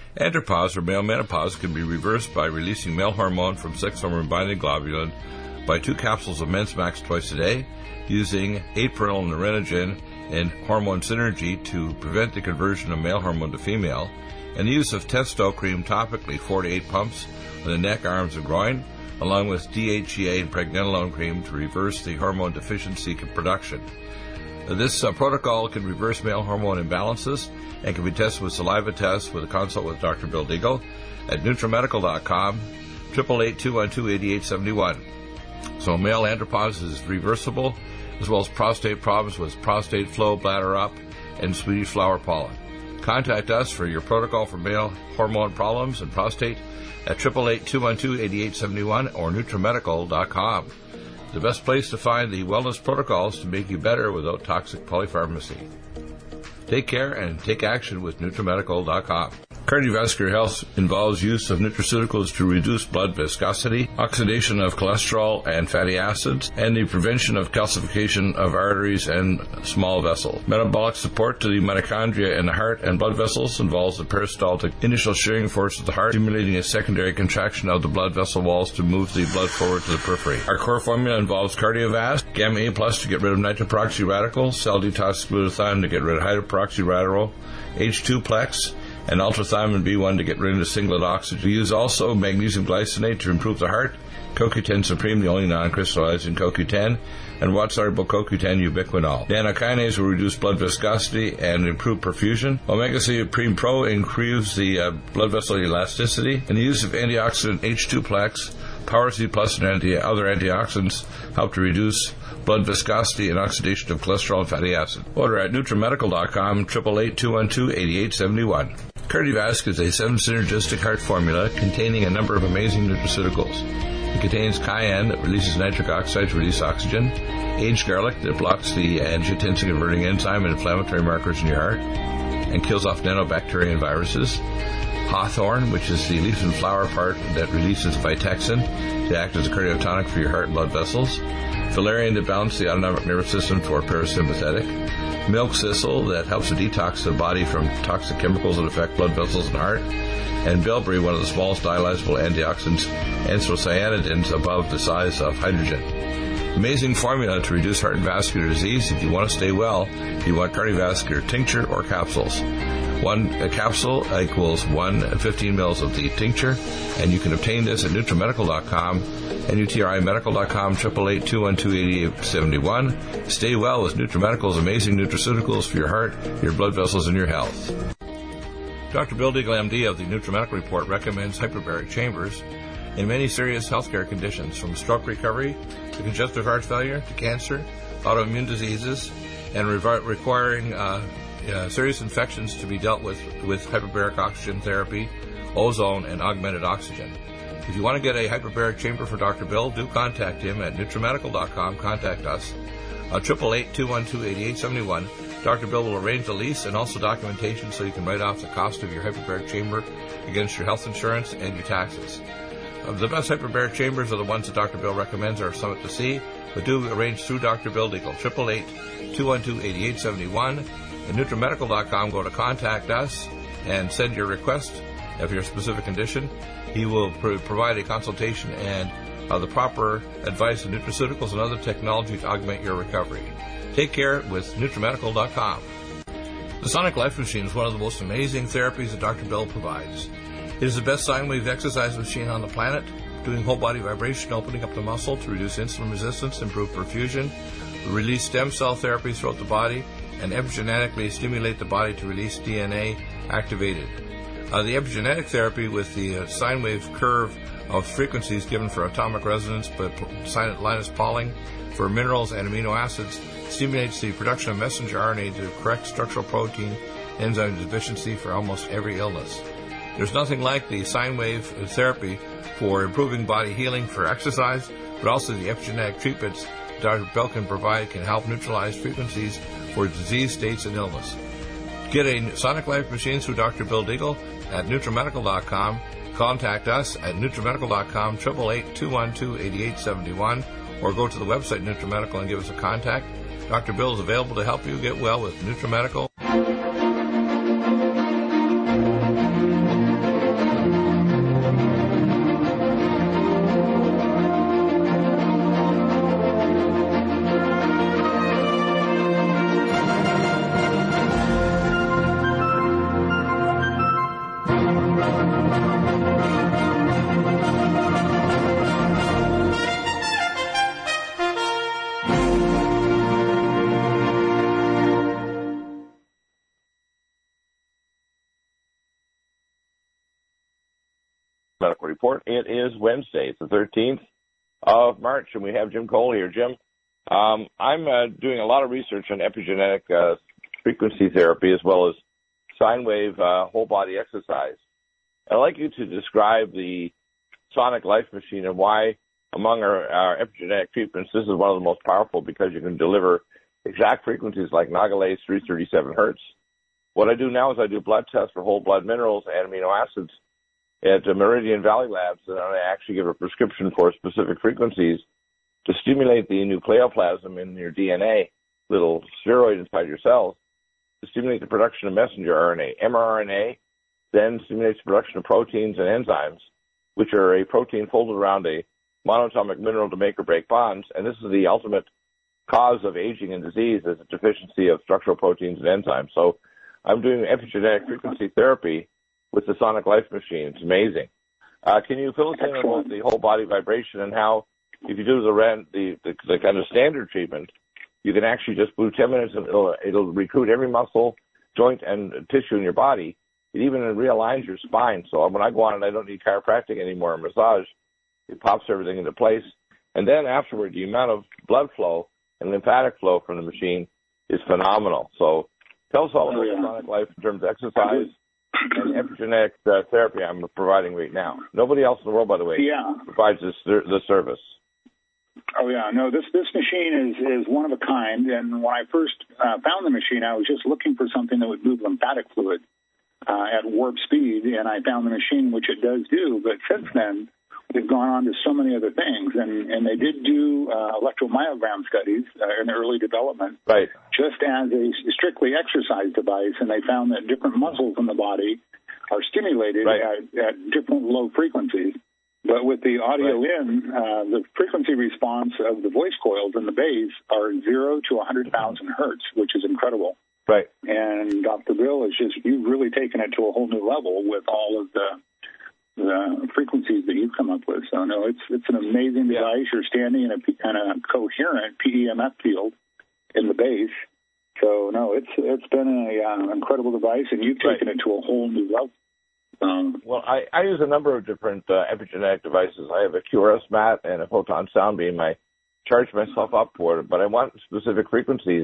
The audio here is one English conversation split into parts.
Andropause, or male menopause, can be reversed by releasing male hormone from sex hormone-binding globulin by 2 capsules of Men's Max twice a day, using 8-perennial Nerinogen and hormone synergy to prevent the conversion of male hormone to female, and the use of Testo cream topically, 4 to 8 pumps on the neck, arms, and groin, along with DHEA and pregnenolone cream to reverse the hormone deficiency production. This protocol can reverse male hormone imbalances and can be tested with saliva tests with a consult with Dr. Bill Deagle at NutriMedical.com, 888-212-8871. So male andropause is reversible, as well as prostate problems with prostate flow, bladder up, and Swedish flower pollen. Contact us for your protocol for male hormone problems and prostate at 888-212-8871 or NutriMedical.com. The best place to find the wellness protocols to make you better without toxic polypharmacy. Take care and take action with NutriMedical.com. Cardiovascular health involves use of nutraceuticals to reduce blood viscosity, oxidation of cholesterol and fatty acids, and the prevention of calcification of arteries and small vessels. Metabolic support to the mitochondria in the heart and blood vessels involves the peristaltic initial shearing force of the heart, stimulating a secondary contraction of the blood vessel walls to move the blood forward to the periphery. Our core formula involves Cardiovast, Gamma A Plus to get rid of nitroperoxy radicals, cell detox glutathione to get rid of hydroperoxy radical, H2-plex, and ultrathymine B1 to get rid of the singlet oxygen. We use also magnesium glycinate to improve the heart, CoQ10 Supreme, the only non-crystallizing CoQ10, and water-soluble CoQ10 ubiquinol. Nanokinase will reduce blood viscosity and improve perfusion. Omega-3 Supreme Pro improves the blood vessel elasticity, and the use of antioxidant H2-plex, Power C Plus, and other antioxidants help to reduce blood viscosity and oxidation of cholesterol and fatty acid. Order at NutriMedical.com, 888-212-8871. Cardiovasc is a 7-synergistic heart formula containing a number of amazing nutraceuticals. It contains cayenne that releases nitric oxide to release oxygen, aged garlic that blocks the angiotensin-converting enzyme and inflammatory markers in your heart and kills off nanobacteria and viruses, hawthorn, which is the leaf and flower part that releases Vitexin to act as a cardiotonic for your heart and blood vessels, valerian to balance the autonomic nervous system for parasympathetic, milk thistle that helps to detox the body from toxic chemicals that affect blood vessels and heart, and bilberry, one of the smallest dialyzable antioxidants, anthocyanidins above the size of hydrogen. Amazing formula to reduce heart and vascular disease. If you want to stay well, you want cardiovascular tincture or capsules. One capsule equals 15 mils of the tincture, and you can obtain this at NutriMedical.com, NutriMedical.com, 888-212-8871. Stay well with NutriMedical's amazing nutraceuticals for your heart, your blood vessels, and your health. Dr. Bill Deagle, MD, of the NutriMedical Report recommends hyperbaric chambers in many serious healthcare conditions, from stroke recovery to congestive heart failure to cancer, autoimmune diseases, and requiring serious infections to be dealt with hyperbaric oxygen therapy, ozone, and augmented oxygen. If you want to get a hyperbaric chamber for Dr. Bill, do contact him at NutriMedical.com. Contact us at 888-212-8871. Dr. Bill will arrange a lease and also documentation so you can write off the cost of your hyperbaric chamber against your health insurance and your taxes. The best hyperbaric chambers are the ones that Dr. Bill recommends are Summit to See, but do arrange through Dr. Bill Deagle, 888-212-8871. At NutriMedical.com, go to Contact Us and send your request of your specific condition. He will provide a consultation and the proper advice on nutraceuticals and other technology to augment your recovery. Take care with NutriMedical.com. The Sonic Life Machine is one of the most amazing therapies that Dr. Bill provides. It is the best sine wave exercise machine on the planet, doing whole body vibration, opening up the muscle to reduce insulin resistance, improve perfusion, release stem cell therapy throughout the body, and epigenetically stimulate the body to release DNA activated. The epigenetic therapy with the sine wave curve of frequencies given for atomic resonance by Linus Pauling for minerals and amino acids stimulates the production of messenger RNA to correct structural protein enzyme deficiency for almost every illness. There's nothing like the sine wave therapy for improving body healing for exercise, but also the epigenetic treatments Dr. Bill can provide can help neutralize frequencies for disease states and illness. Get a Sonic Life machine through Dr. Bill Deagle at NutriMedical.com. Contact us at NutriMedical.com, 888-212-8871, or go to the website NutriMedical and give us a contact. Dr. Bill is available to help you get well with NutriMedical. Medical Report. It is Wednesday. It's the 13th of March, and we have Jim Cole here. Jim, I'm doing a lot of research on epigenetic frequency therapy as well as sine wave whole body exercise. I'd like you to describe the Sonic Life Machine and why, among our epigenetic treatments, this is one of the most powerful because you can deliver exact frequencies like Nagelase 337 hertz. What I do now is I do blood tests for whole blood minerals and amino acids at Meridian Valley Labs, and I actually give a prescription for specific frequencies to stimulate the nucleoplasm in your DNA, little spheroid inside your cells, to stimulate the production of messenger RNA. mRNA then stimulates the production of proteins and enzymes, which are a protein folded around a monatomic mineral to make or break bonds, and this is the ultimate cause of aging and disease is a deficiency of structural proteins and enzymes. So I'm doing epigenetic frequency therapy with the Sonic Life Machine. It's amazing. Can you fill us in about the whole body vibration and how, if you do the kind of standard treatment, you can actually just do 10 minutes and it'll recruit every muscle, joint, and tissue in your body. It even realigns your spine. So when I go on it, I don't need chiropractic anymore or massage. It pops everything into place. And then afterward, the amount of blood flow and lymphatic flow from the machine is phenomenal. So tell us all about Sonic Life in terms of exercise and epigenetic therapy I'm providing right now. Nobody else in the world, by the way, provides this service. Oh, yeah. No, this machine is one of a kind. And when I first found the machine, I was just looking for something that would move lymphatic fluid at warp speed, and I found the machine, which it does do. But since then, we've gone on to so many other things. And they did do electromyogram studies in the early development, right, just as a strictly exercise device. And they found that different muscles in the body are stimulated at different low frequencies. But with the audio in, the frequency response of the voice coils in the bass are 0 to 100,000 hertz, which is incredible. Right. And Dr. Bill you've really taken it to a whole new level with all of the frequencies that you've come up with. So, no, it's an amazing device. You're standing in a coherent PEMF field in the bass. So, no, it's been an incredible device, and you've taken it to a whole new level. Well, I use a number of different epigenetic devices. I have a QRS mat and a photon sound beam. I charge myself up for it, but I want specific frequencies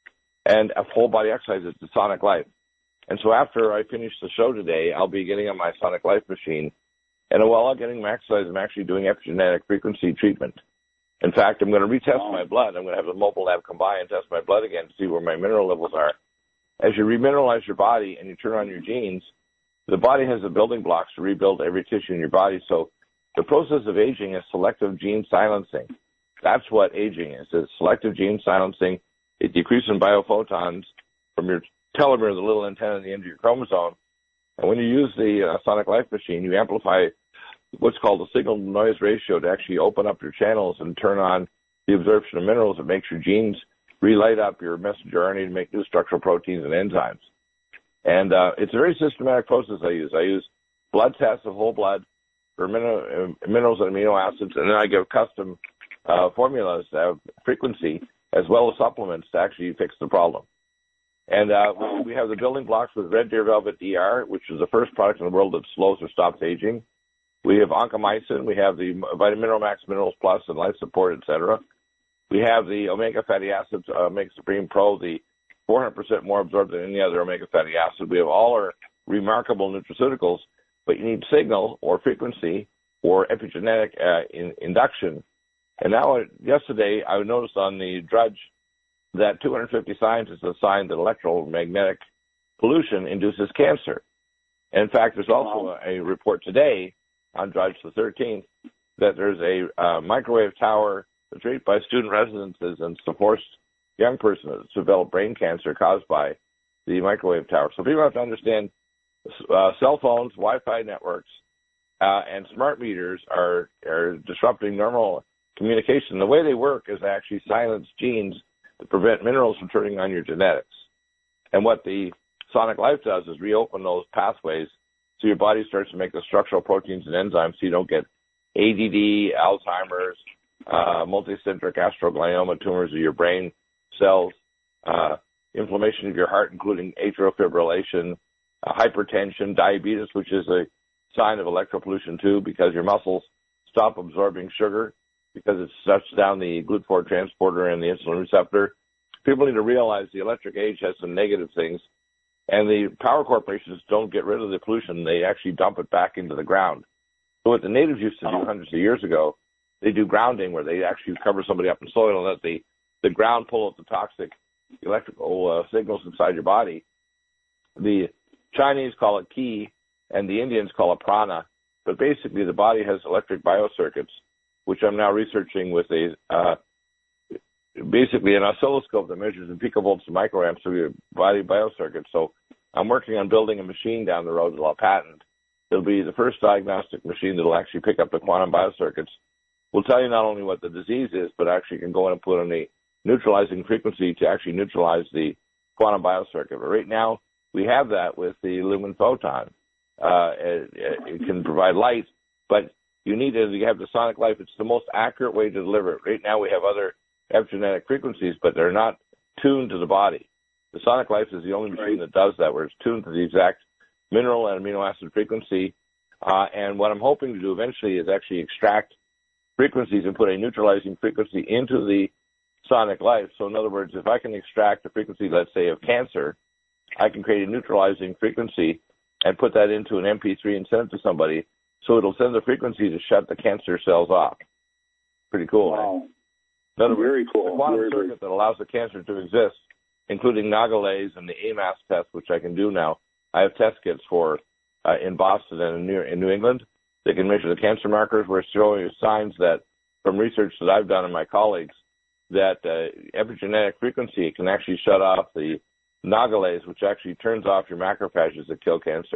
and a whole body exercise. It's the Sonic Life. And so after I finish the show today, I'll be getting on my Sonic Life machine. And while I'm getting my exercise, I'm actually doing epigenetic frequency treatment. In fact, I'm going to retest my blood. I'm going to have the mobile lab come by and test my blood again to see where my mineral levels are. As you remineralize your body and you turn on your genes, the body has the building blocks to rebuild every tissue in your body. So the process of aging is selective gene silencing. That's what aging is. It's selective gene silencing. It decreases in biophotons from your telomere, the little antenna at the end of your chromosome. And when you use the Sonic Life machine, you amplify what's called the signal-to-noise ratio to actually open up your channels and turn on the absorption of minerals. It makes your genes relight up your messenger RNA to make new structural proteins and enzymes. And it's a very systematic process I use. I use blood tests of whole blood for minerals and amino acids, and then I give custom formulas that have frequency as well as supplements to actually fix the problem. And we have the building blocks with Red Deer Velvet DR, which is the first product in the world that slows or stops aging. We have oncomycin. We have the Vitamin Mineral Max Minerals Plus and Life Support, etc. We have the Omega Fatty Acids, Omega Supreme Pro, the 400% more absorbed than any other omega fatty acid. We have all our remarkable nutraceuticals, but you need signal or frequency or epigenetic induction. And now, yesterday, I noticed on the Drudge that 250 scientists assigned that electromagnetic pollution induces cancer. And in fact, there's also a report today on Drudge the 13th that there's a microwave tower that's rated by student residences and it's the forced young person that's developed brain cancer caused by the microwave tower. So people have to understand cell phones, Wi-Fi networks, and smart meters are disrupting normal communication. The way they work is actually silence genes to prevent minerals from turning on your genetics. And what the Sonic Life does is reopen those pathways so your body starts to make the structural proteins and enzymes so you don't get ADD, Alzheimer's, multicentric astroglioma tumors of your brain cells, inflammation of your heart, including atrial fibrillation, hypertension, diabetes, which is a sign of electropollution too, because your muscles stop absorbing sugar because it shuts down the GLUT4 transporter and the insulin receptor. People need to realize the electric age has some negative things, and the power corporations don't get rid of the pollution. They actually dump it back into the ground. So what the natives used to do hundreds of years ago, they do grounding, where they actually cover somebody up in soil and let the ground pull out the toxic electrical signals inside your body. The Chinese call it qi, and the Indians call it prana. But basically, the body has electric biocircuits, which I'm now researching with basically an oscilloscope that measures in picovolts and microamps of your body biocircuits. So I'm working on building a machine down the road that I'll patent. It'll be the first diagnostic machine that'll actually pick up the quantum biocircuits. We'll tell you not only what the disease is, but actually can go in and put in a neutralizing frequency to actually neutralize the quantum biocircuit. But right now, we have that with the lumen photon. It can provide light, but you have the sonic life. It's the most accurate way to deliver it. Right now, we have other epigenetic frequencies, but they're not tuned to the body. The sonic life is the only machine that does that, where it's tuned to the exact mineral and amino acid frequency. And what I'm hoping to do eventually is actually extract frequencies and put a neutralizing frequency into the sonic life. So in other words, if I can extract the frequency, let's say, of cancer, I can create a neutralizing frequency and put that into an MP3 and send it to somebody. So it'll send the frequency to shut the cancer cells off. Pretty cool. Wow. Right? In other words, very cool. The quantum circuit that allows the cancer to exist, including Nagalase and the AMAS test, which I can do now. I have test kits for in Boston and in New England. They can measure the cancer markers. We're showing signs that, from research that I've done and my colleagues, that epigenetic frequency can actually shut off the Nagalase, which actually turns off your macrophages that kill cancer.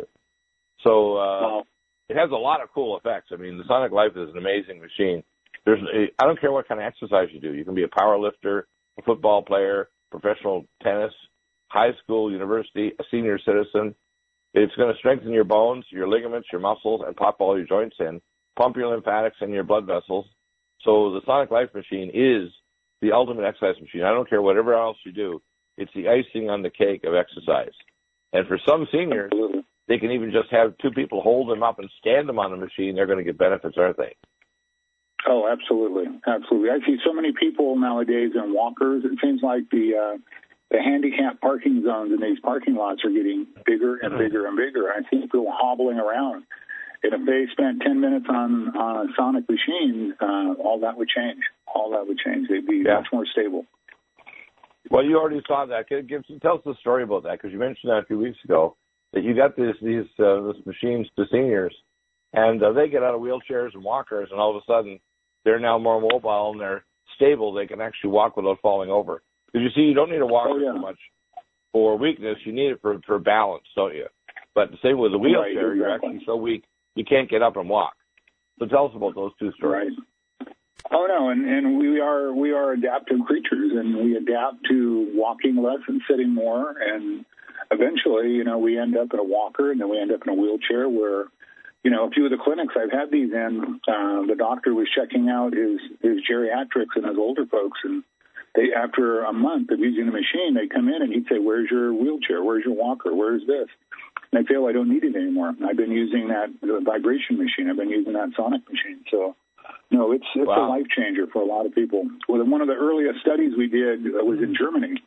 So it has a lot of cool effects. I mean, the Sonic Life is an amazing machine. I don't care what kind of exercise you do. You can be a power lifter, a football player, professional tennis, high school, university, a senior citizen. It's going to strengthen your bones, your ligaments, your muscles, and pop all your joints in, pump your lymphatics and your blood vessels. So the Sonic Life machine is the ultimate exercise machine. I don't care whatever else you do. It's the icing on the cake of exercise. And for some seniors, they can even just have two people hold them up and stand them on the machine. They're going to get benefits, aren't they? Oh, absolutely. Absolutely. I see so many people nowadays in walkers. It seems like the handicap parking zones in these parking lots are getting bigger and bigger and bigger. I see people hobbling around. And if they spent 10 minutes on a sonic machine, all that would change. All that would change. They'd be much more stable. Well, you already saw that. Tell us the story about that, because you mentioned that a few weeks ago, that you got these machines to seniors, and they get out of wheelchairs and walkers, and all of a sudden they're now more mobile and they're stable. They can actually walk without falling over. Because you see, you don't need a walker so much for weakness. You need it for balance, don't you? But the same with a wheelchair, you're actually so weak you can't get up and walk. So tell us about those two stories. Right. Oh no, and we are adaptive creatures, and we adapt to walking less and sitting more, and eventually, we end up in a walker, and then we end up in a wheelchair. Where, a few of the clinics I've had these in, the doctor was checking out his geriatrics and his older folks, and they, after a month of using the machine, they come in and he'd say, "Where's your wheelchair? Where's your walker? Where's this?" And I'd say, "Oh, I don't need it anymore. I've been using that vibration machine. I've been using that sonic machine." So, no, it's a life changer for a lot of people. Well, one of the earliest studies we did was in Germany.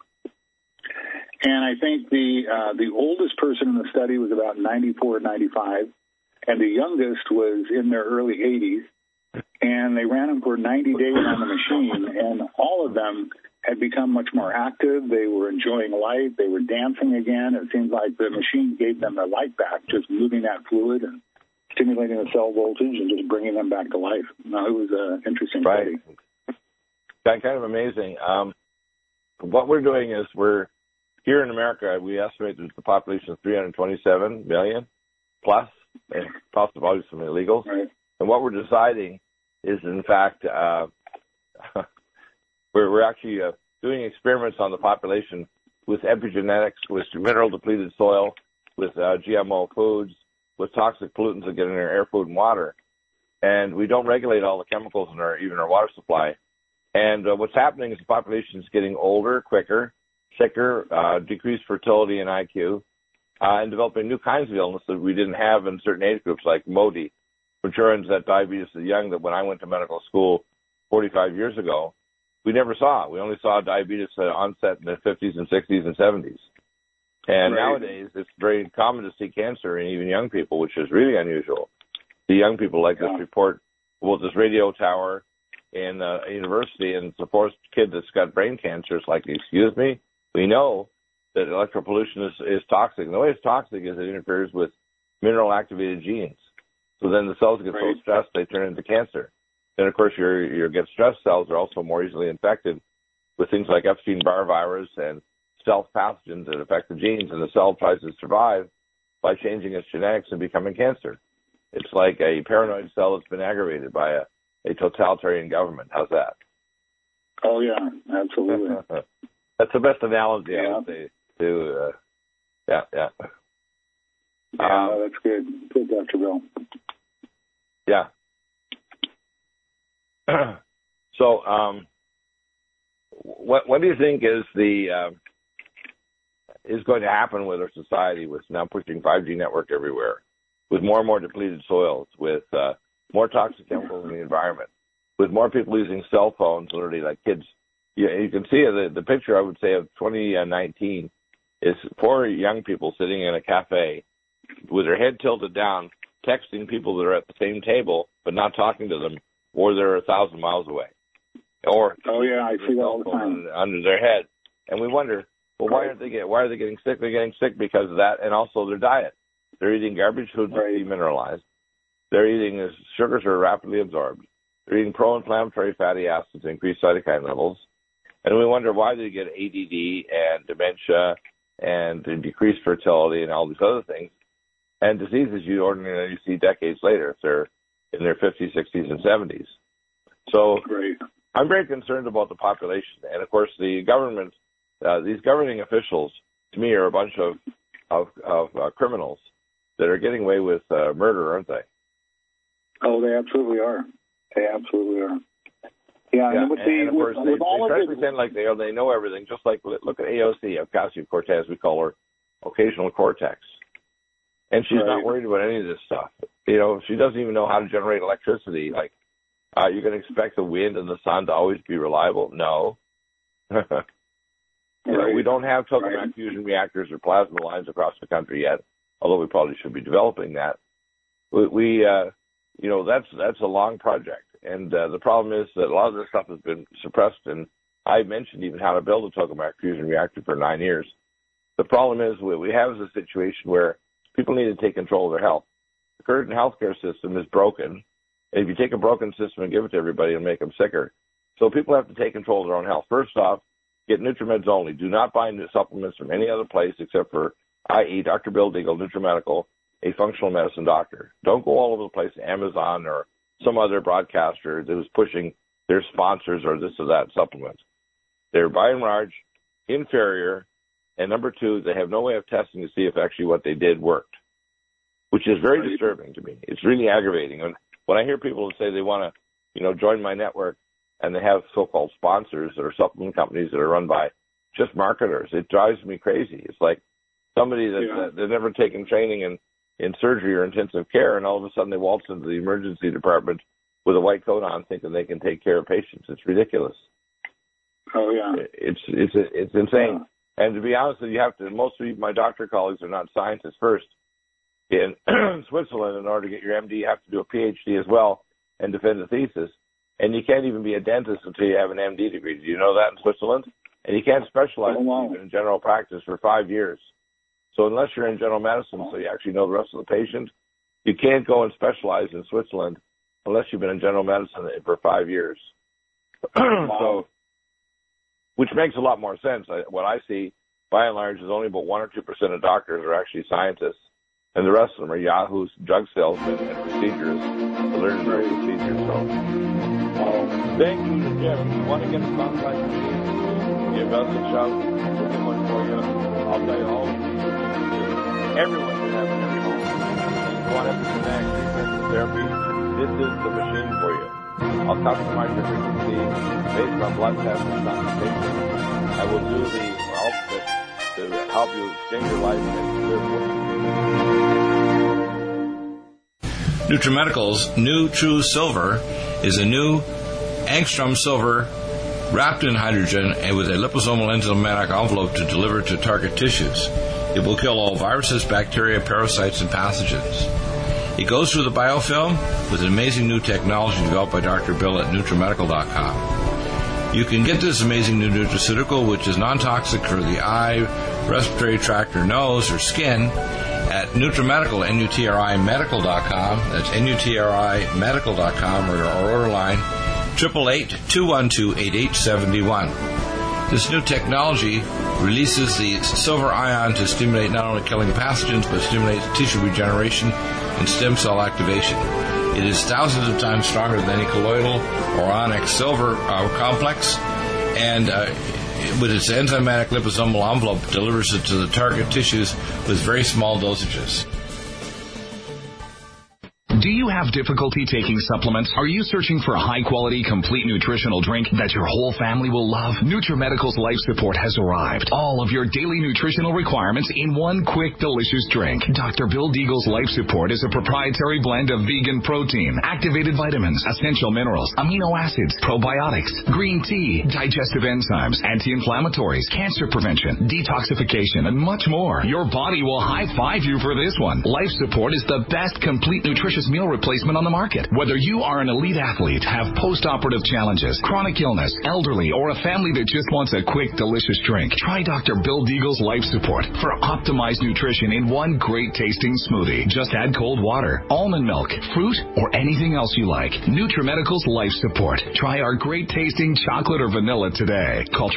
And I think the oldest person in the study was about 94, 95, and the youngest was in their early 80s. And they ran them for 90 days on the machine, and all of them had become much more active. They were enjoying life. They were dancing again. It seems like the machine gave them their life back, just moving that fluid and stimulating the cell voltage and just bringing them back to life. No, it was an interesting study. Kind of amazing. What we're doing is here in America, we estimate there's the population of 327 million plus, and possibly some illegals. Right. And what we're deciding is, in fact, we're actually doing experiments on the population with epigenetics, with mineral-depleted soil, with GMO foods, with toxic pollutants that get in our air, food, and water. And we don't regulate all the chemicals in even our water supply. And what's happening is the population is getting older, quicker, sicker, decreased fertility and IQ. and developing new kinds of illness that we didn't have in certain age groups, like MODY, which turns that diabetes is young, that when I went to medical school 45 years ago, we never saw. We only saw diabetes onset in the 50s and 60s and 70s. And nowadays, it's very common to see cancer in even young people, which is really unusual. The young people like this report, well, this radio tower in a university, and it's the fourth kid that's got brain cancer. It's like, excuse me? We know that electropollution is toxic. And the way it's toxic is it interferes with mineral-activated genes. So then the cells get so stressed, they turn into cancer. Then, of course, your get stressed cells are also more easily infected with things like Epstein-Barr virus and stealth pathogens that affect the genes, and the cell tries to survive by changing its genetics and becoming cancer. It's like a paranoid cell that's been aggravated by a totalitarian government. How's that? Oh, yeah, absolutely. That's the best analogy, I would say. Yeah. That's good. Good, Dr. Bill. Yeah. So, what do you think is is going to happen with our society with now pushing 5G network everywhere, with more and more depleted soils, with more toxic chemicals in the environment, with more people using cell phones, literally like kids? You can see the picture, I would say, of 2019 is 4 young people sitting in a cafe with their head tilted down, texting people that are at the same table, but not talking to them, or they're 1,000 miles away. Or I see that all the time under their head, and we wonder, well, why are they getting sick? They're getting sick because of that, and also their diet. They're eating garbage foods that's demineralized. They're eating sugars are rapidly absorbed. They're eating pro-inflammatory fatty acids, increased cytokine levels, and we wonder why they get ADD and dementia and decreased fertility and all these other things, and diseases you ordinarily see decades later if they're in their 50s, 60s, and 70s. So I'm very concerned about the population. And, of course, the government, these governing officials, to me, are a bunch of criminals that are getting away with murder, aren't they? Oh, they absolutely are. They absolutely are. Yeah, and of course, they try to pretend like they know everything, just like, look at AOC, Ocasio-Cortez, we call her occasional cortex. And she's not worried about any of this stuff. You know, she doesn't even know how to generate electricity. Like, you're going to expect the wind and the sun to always be reliable? No. We don't have tokamak fusion reactors or plasma lines across the country yet, although we probably should be developing that. That's a long project. And the problem is that a lot of this stuff has been suppressed, and I mentioned even how to build a tokamak fusion reactor for 9 years. The problem is what we have is a situation where people need to take control of their health. The current healthcare system is broken. And if you take a broken system and give it to everybody, it'll make them sicker. So people have to take control of their own health. First off, get NutriMeds only. Do not buy supplements from any other place except for, i.e., Dr. Bill Deagle, NutriMedical, a functional medicine doctor. Don't go all over the place, Amazon or some other broadcaster that is pushing their sponsors or this or that supplements. They're by and large inferior. And number 2, they have no way of testing to see if actually what they did worked, which is very disturbing to me. It's really aggravating. When I hear people say they want to, join my network and they have so-called sponsors that are supplement companies that are run by just marketers, it drives me crazy. It's like somebody that they've never taken training in surgery or intensive care, and all of a sudden they waltz into the emergency department with a white coat on thinking they can take care of patients. It's ridiculous. Oh, yeah. It's insane. And to be honest with you, most of my doctor colleagues are not scientists first. In Switzerland, in order to get your MD, you have to do a PhD as well and defend a thesis. And you can't even be a dentist until you have an MD degree. Do you know that in Switzerland? And you can't specialize in general practice for 5 years. So unless you're in general medicine, so you actually know the rest of the patient, you can't go and specialize in Switzerland unless you've been in general medicine for 5 years. So, which makes a lot more sense. What I see, by and large, is only about 1 or 2% of doctors are actually scientists, and the rest of them are yahoos, drug salesmen, and procedures, learning their procedures. So, thank you to Jim. If you want to get in contact with me, give us a shout. We'll do one for you. I'll tell you all. Everyone should have it every home. If you want epigenetic treatment therapy, this is the machine for you. I'll customize your frequency based on blood tests and consultation. I will do the ultimate to help you extend your life and live well. NutriMedical's new True Silver is a new angstrom silver wrapped in hydrogen and with a liposomal enzymatic envelope to deliver to target tissues. It will kill all viruses, bacteria, parasites, and pathogens. It goes through the biofilm with an amazing new technology developed by Dr. Bill at NutriMedical.com. You can get this amazing new nutraceutical, which is non-toxic for the eye, respiratory tract, or nose, or skin, at NutriMedical, NutriMedical.com. That's NutriMedical.com, or our order line, 888-212-8871. This new technology releases the silver ion to stimulate not only killing pathogens, but stimulates tissue regeneration and stem cell activation. It is thousands of times stronger than any colloidal or onyx silver complex, and with its enzymatic liposomal envelope, delivers it to the target tissues with very small dosages. Do you have difficulty taking supplements? Are you searching for a high-quality, complete nutritional drink that your whole family will love? NutriMedical's Life Support has arrived. All of your daily nutritional requirements in one quick, delicious drink. Dr. Bill Deagle's Life Support is a proprietary blend of vegan protein, activated vitamins, essential minerals, amino acids, probiotics, green tea, digestive enzymes, anti-inflammatories, cancer prevention, detoxification, and much more. Your body will high-five you for this one. Life Support is the best complete nutritious meal replacement on the market. Whether you are an elite athlete, have post-operative challenges, chronic illness, elderly, or a family that just wants a quick, delicious drink, try Dr. Bill Deagle's Life Support for optimized nutrition in one great-tasting smoothie. Just add cold water, almond milk, fruit, or anything else you like. NutriMedical's Life Support. Try our great-tasting chocolate or vanilla today. Call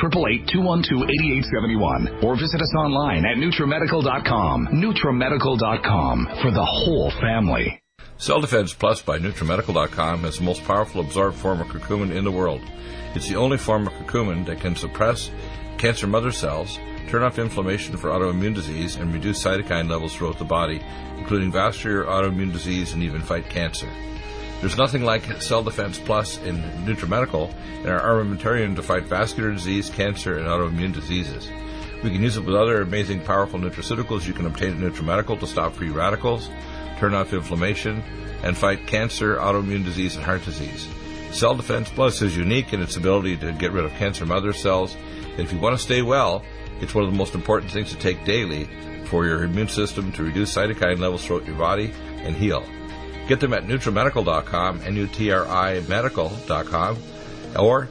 888-212-8871 or visit us online at NutriMedical.com. NutriMedical.com for the whole family. Cell Defense Plus by NutriMedical.com is the most powerful absorbed form of curcumin in the world. It's the only form of curcumin that can suppress cancer mother cells, turn off inflammation for autoimmune disease, and reduce cytokine levels throughout the body, including vascular, autoimmune disease, and even fight cancer. There's nothing like Cell Defense Plus in NutriMedical and our armamentarium to fight vascular disease, cancer, and autoimmune diseases. We can use it with other amazing, powerful nutraceuticals you can obtain at NutriMedical to stop free radicals, turn off inflammation, and fight cancer, autoimmune disease, and heart disease. Cell Defense Plus is unique in its ability to get rid of cancer mother cells. And if you want to stay well, it's one of the most important things to take daily for your immune system to reduce cytokine levels throughout your body and heal. Get them at NutriMedical.com, NutriMedical.com, or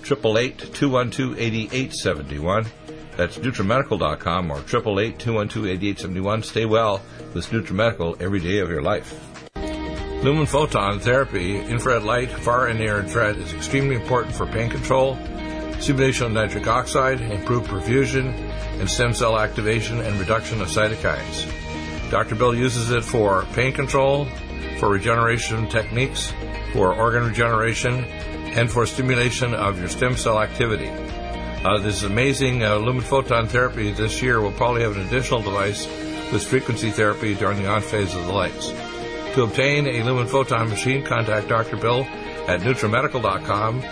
888-212-8871. That's NutriMedical.com or 888-212-8871. Stay well with NutriMedical every day of your life. Lumen photon therapy, infrared light, far and near infrared, is extremely important for pain control, stimulation of nitric oxide, improved perfusion, and stem cell activation and reduction of cytokines. Dr. Bill uses it for pain control, for regeneration techniques, for organ regeneration, and for stimulation of your stem cell activity. This amazing lumen photon therapy this year will probably have an additional device with frequency therapy during the on phase of the lights. To obtain a lumen photon machine, contact Dr. Bill at NutriMedical.com,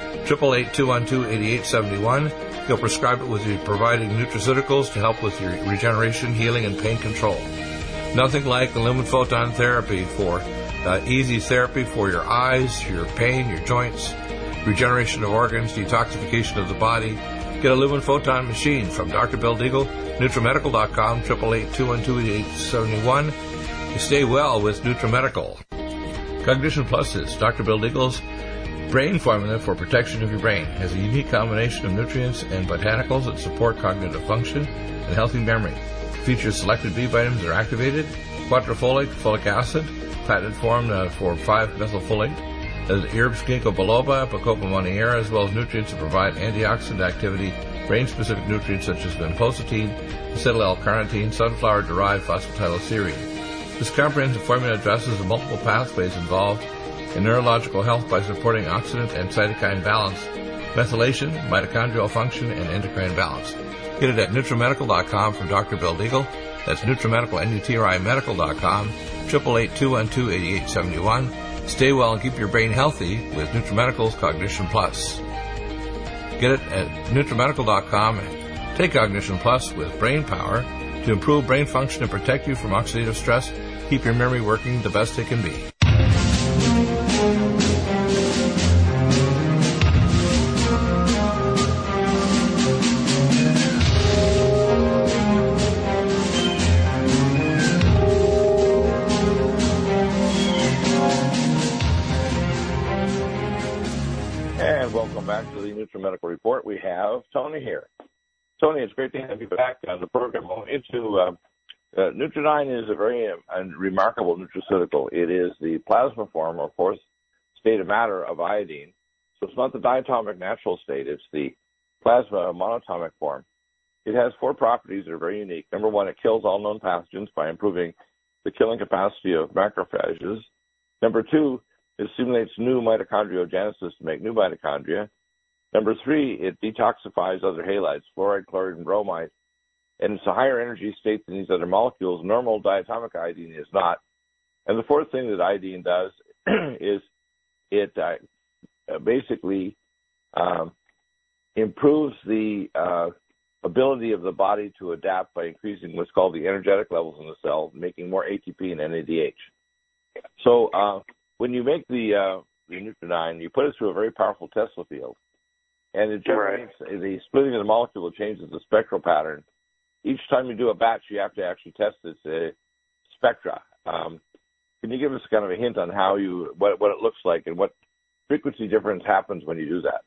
888-212-8871. He'll prescribe it with you providing nutraceuticals to help with your regeneration, healing, and pain control. Nothing like the lumen photon therapy for easy therapy for your eyes, your pain, your joints, regeneration of organs, detoxification of the body. Get a lumen photon machine from Dr. Bill Deagle, NutriMedical.com, 888-212-8871. Stay well with NutriMedical. Cognition Plus is Dr. Bill Deagle's brain formula for protection of your brain. It has a unique combination of nutrients and botanicals that support cognitive function and healthy memory. It features selected B vitamins that are activated, quadrifolate, folic acid, patented form for 5-methylfolate, herbs ginkgo biloba, Bacopa monnieri, as well as nutrients that provide antioxidant activity, brain-specific nutrients such as vinpocetine, acetyl-L-carnitine, sunflower-derived phosphatidylserine. This comprehensive formula addresses the multiple pathways involved in neurological health by supporting oxidant and cytokine balance, methylation, mitochondrial function, and endocrine balance. Get it at NutriMedical.com from Dr. Bill Deagle. That's NutriMedical, NutriMedical.com, 888-212-8871. Stay well and keep your brain healthy with NutriMedical's Cognition Plus. Get it at NutriMedical.com. Take Cognition Plus with brain power to improve brain function and protect you from oxidative stress. Keep your memory working the best it can be. And welcome back to the NutriMedical Report. We have Tony here. Tony, it's great to have you back on the program. Nutridyne is a very remarkable nutraceutical. It is the plasma form or fourth state of matter of iodine. So it's not the diatomic natural state. It's the plasma monatomic form. It has four properties that are very unique. Number one, it kills all known pathogens by improving the killing capacity of macrophages. Number two, it stimulates new mitochondriogenesis to make new mitochondria. Number three, it detoxifies other halides, fluoride, chloride, and bromide. And it's a higher energy state than these other molecules. Normal diatomic iodine is not. And the fourth thing that iodine does is it basically improves the ability of the body to adapt by increasing what's called the energetic levels in the cell, making more ATP and NADH. So when you make the Nutridyne, you put it through a very powerful Tesla field, and it generates the splitting of the molecule changes the spectral pattern. Each time you do a batch, you have to actually test its spectra. Can you give us kind of a hint on how what it looks like and what frequency difference happens when you do that?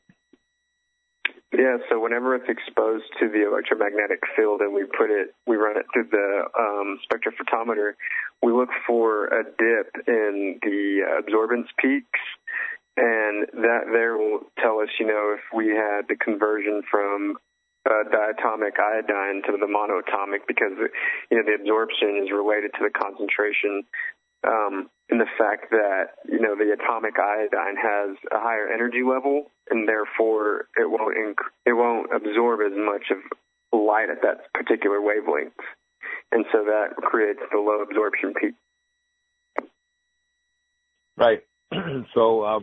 Yeah, so whenever it's exposed to the electromagnetic field and we run it through the spectrophotometer, we look for a dip in the absorbance peaks, and that there will tell us, if we had the conversion from diatomic iodine to the monoatomic, because the absorption is related to the concentration, and the fact that the atomic iodine has a higher energy level, and therefore it won't absorb as much of light at that particular wavelength, and so that creates the low absorption peak. Right. So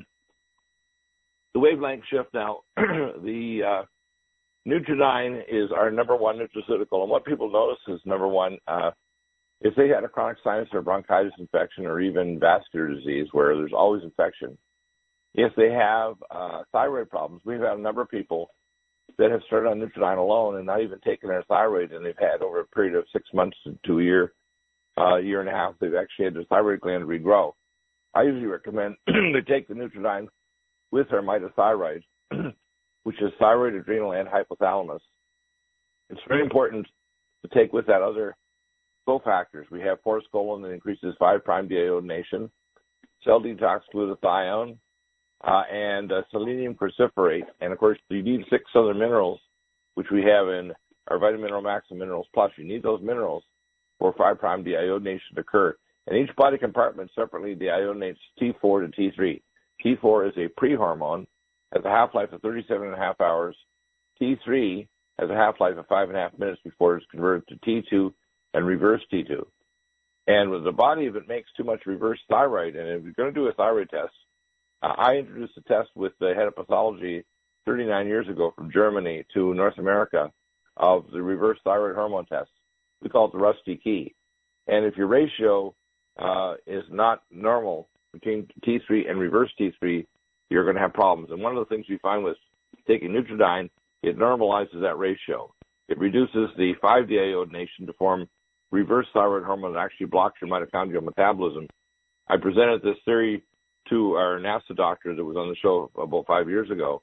the wavelength shift now. The Nutridyne is our number one nutraceutical, and what people notice is, number one, if they had a chronic sinus or bronchitis infection or even vascular disease where there's always infection, if they have thyroid problems, we've had a number of people that have started on Nutridyne alone and not even taken their thyroid, and they've had over a period of 6 months to a year, year and a half, they've actually had their thyroid gland regrow. I usually recommend they take the Nutridyne with their mitothyroid, which is thyroid, adrenal, and hypothalamus. It's very important to take with that other cofactors. We have forskolin that increases 5' deiodination, cell detox glutathione, and selenium cruciferate. And, of course, you need 6 other minerals, which we have in our Vitamin Mineral Max and Minerals Plus. You need those minerals for 5' deiodination to occur. And each body compartment separately deiodinates T4 to T3. T4 is a pre-hormone, has a half-life of 37.5 hours. T3 has a half-life of 5.5 minutes before it's converted to T2 and reverse T2. And with the body, if it makes too much reverse thyroid, and if you're going to do a thyroid test, I introduced a test with the head of pathology 39 years ago from Germany to North America of the reverse thyroid hormone test. We call it the rusty key. And if your ratio is not normal between T3 and reverse T3, you're going to have problems. And one of the things we find with taking Nutridyne, it normalizes that ratio. It reduces the 5-deiodination to form reverse thyroid hormone that actually blocks your mitochondrial metabolism. I presented this theory to our NASA doctor that was on the show about 5 years ago,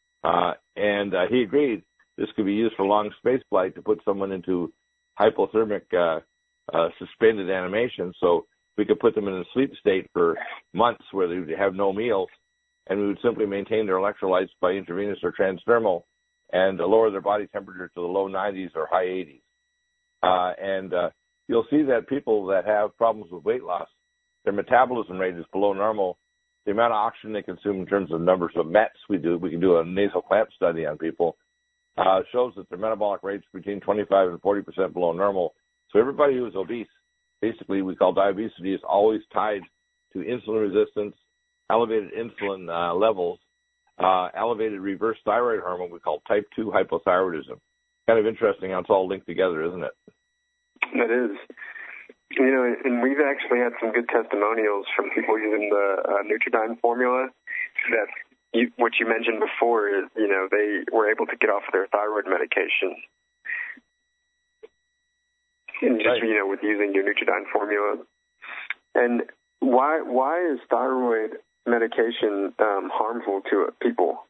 and he agreed this could be used for long space flight to put someone into hypothermic suspended animation, so we could put them in a sleep state for months where they would have no meals, and we would simply maintain their electrolytes by intravenous or transdermal and lower their body temperature to the low 90s or high 80s. And you'll see that people that have problems with weight loss, their metabolism rate is below normal. The amount of oxygen they consume in terms of numbers of METs we can do a nasal clamp study on people, shows that their metabolic rate's between 25 and 40% below normal. So everybody who is obese, basically we call diabetes, is always tied to insulin resistance, elevated insulin levels, elevated reverse thyroid hormone we call type 2 hypothyroidism. Kind of interesting how it's all linked together, isn't it? That is. You know, and we've actually had some good testimonials from people using the Nutridyne formula that what you mentioned before is, you know, they were able to get off their thyroid medication. And just, right. You know, with using your Nutridyne formula. And why is thyroid medication harmful to people?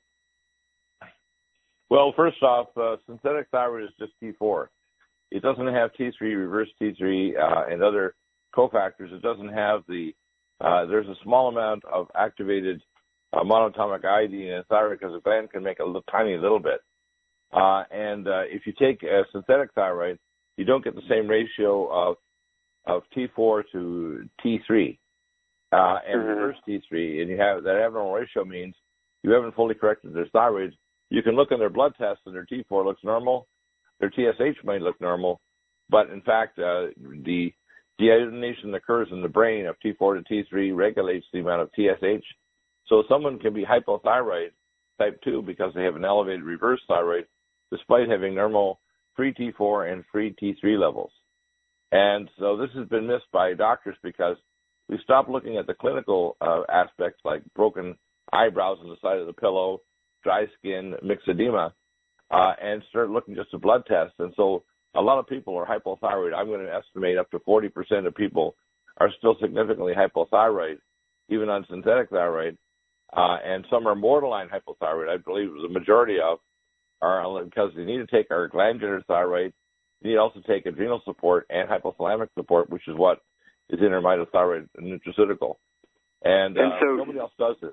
Well, first off, synthetic thyroid is just T4. It doesn't have T3, reverse T3, and other cofactors. It doesn't have there's a small amount of activated monatomic iodine in thyroid because the gland can make a tiny little bit. And if you take a synthetic thyroid, you don't get the same ratio of T4 to T3 and reverse T3. And you have that abnormal ratio means you haven't fully corrected their thyroid. You can look in their blood tests and their T4 looks normal. Their TSH might look normal, but in fact, the deiodination that occurs in the brain of T4 to T3 regulates the amount of TSH. So someone can be hypothyroid type 2 because they have an elevated reverse thyroid, despite having normal free T4 and free T3 levels. And so this has been missed by doctors because we stopped looking at the clinical aspects like broken eyebrows on the side of the pillow, dry skin, myxedema, and start looking just at blood tests. And so a lot of people are hypothyroid. I'm going to estimate up to 40% of people are still significantly hypothyroid, even on synthetic thyroid. And some are borderline hypothyroid. I believe the majority of are because they need to take our glandular thyroid. They need to also take adrenal support and hypothalamic support, which is what is in our mitothyroid nutraceutical. And so, nobody else does this.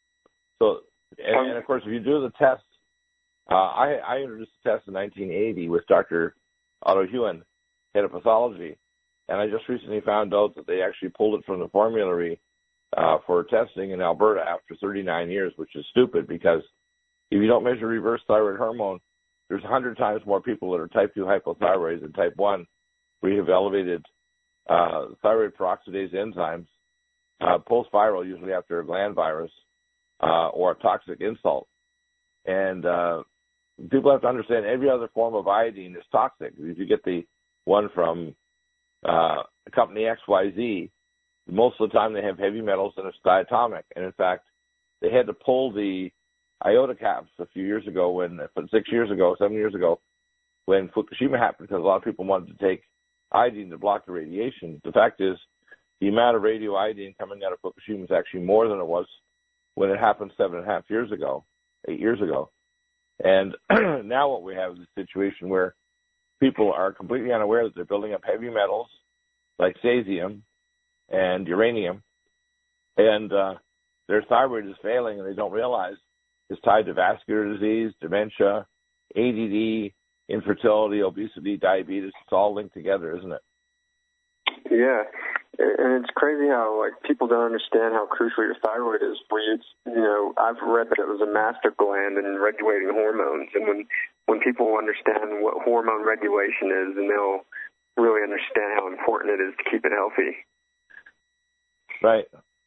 And of course, if you do the test, I introduced the test in 1980 with Dr. Otto Hewen, head of pathology, and I just recently found out that they actually pulled it from the formulary for testing in Alberta after 39 years, which is stupid because if you don't measure reverse thyroid hormone, there's 100 times more people that are type 2 hypothyroid than type 1 where you have elevated thyroid peroxidase enzymes post-viral, usually after a gland virus or a toxic insult. And people have to understand every other form of iodine is toxic. If you get the one from company XYZ, most of the time they have heavy metals and it's diatomic. And in fact, they had to pull the iota caps a few years ago 7 years ago, when Fukushima happened because a lot of people wanted to take iodine to block the radiation. The fact is, the amount of radioiodine coming out of Fukushima is actually more than it was when it happened 8 years ago. And now what we have is a situation where people are completely unaware that they're building up heavy metals like cesium and uranium, and their thyroid is failing and they don't realize it's tied to vascular disease, dementia, ADD, infertility, obesity, diabetes. It's all linked together, isn't it? Yeah. And it's crazy how, like, people don't understand how crucial your thyroid is. I've read that it was a master gland in regulating hormones. And when people understand what hormone regulation is, then they'll really understand how important it is to keep it healthy. Right.